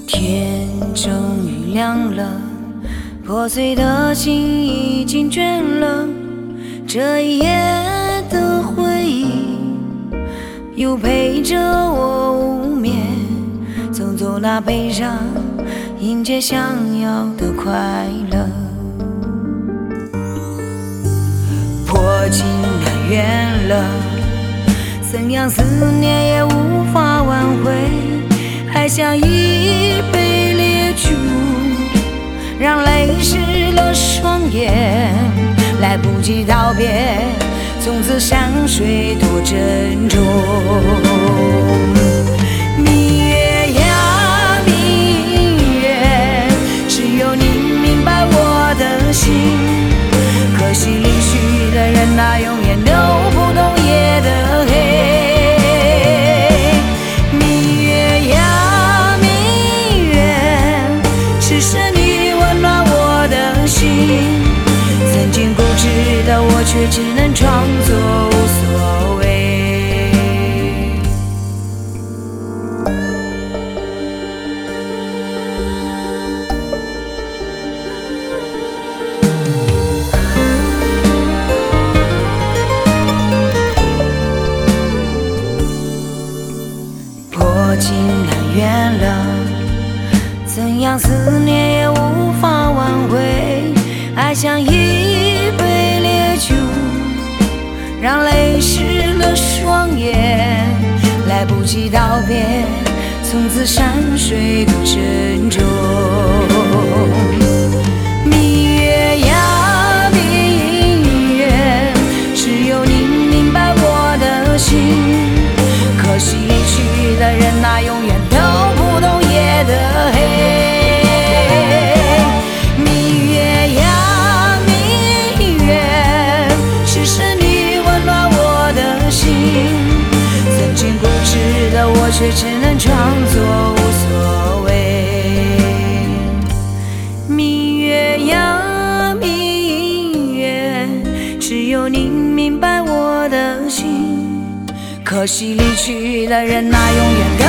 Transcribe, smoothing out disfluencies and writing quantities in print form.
天终于亮了，破碎的心已经倦了，这一夜的回忆又陪着我无眠，走走那悲伤，迎接想要的快乐。破镜难圆了，怎样思念也无法挽回，还像一杯烈酒，让泪湿了双眼，来不及道别，从此山水多珍重。明月呀明月，只有你明白我的心，可惜离去的人啊，永远都不懂夜的黑。明月呀明月，只是你温暖我的心，曾经固执的我却只能装作无所谓。破镜难圆了，怎样思念也无法挽回，爱像一杯烈酒，让泪湿了双眼，来不及道别，从此山水多珍重。明月呀明月，只有你明白我的心，可惜离去的人啊，永远都不懂夜的黑。明月呀明月，只是你温暖我的心，曾经固执的我却只能装作无所谓。明月呀明月，只有你明白我的心，可惜离去的人啊，永远都